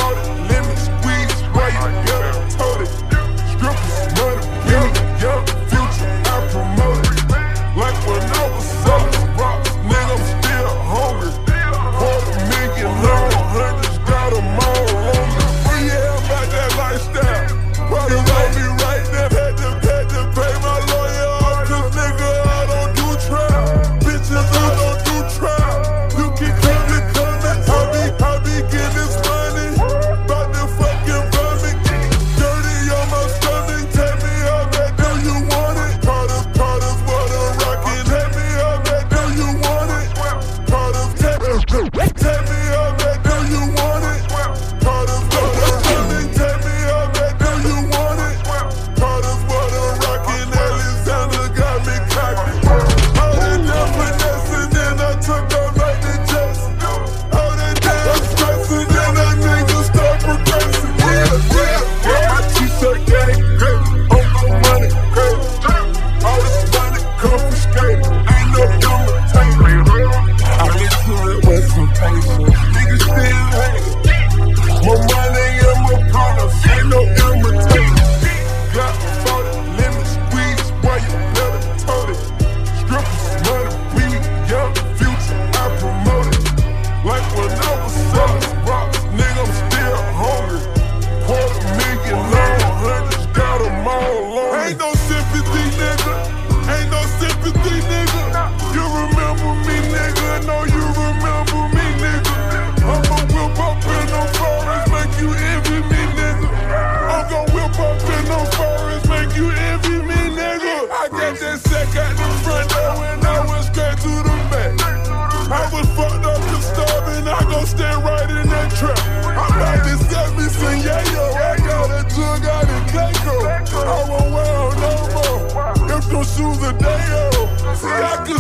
40 lemon squeeze, why you better told it. Strippers, money, women, young future, I promote it. Like when I was selling rocks, nigga, I'm still hungry. $250,000 long, hundreds got them all on me. Yeah, about that lifestyle. Probably wrote me right there. Had to pay my lawyer off, 'cause nigga, I don't do trial. Bitches, I don't do trial. You can come and I be getting this money. Bout to fucking run me. Dirty on my stomach. Take me out back, do you want it? Carter's what I'm rocking. Take me out back, do you want it? Carter's take me out back, do you want it? Carter's what I'm rocking. Take me out back, do you want it? Carter's what I'm rocking. Alexander got me cocky. All that damn finessing, then I took off like the Jackson. All that damn stressing, then that nigga start progressing. Yeah. My T-shirt gang, on no money, all this money confiscated. Ain't no imitating. I been good with some patience. Niggas still hate. More money in my partners, ain't no imitating. Got 40 lemon squeeze, why you better told it. Strippers, money, weed, young future, I promote it. Like when I was selling rocks, nigga, I'm still hungry. $250,000 long, hundreds got them all on me. Ain't no sympathy, nigga. Ain't no sympathy, nigga. You remember me, nigga. No, you remember me, nigga. I'ma whip up in them forests, make you envy me, nigga. I'm gon' whip up in them forests, make you envy me, nigga. I got that sack out the front door and I went straight to the back. I was fucked up and starving, I gon' stand right in that trap. I'm about to set me some yayo, I got a jug out in Clayco. I won't wear 'em no more, if them shoes are day old. See, I could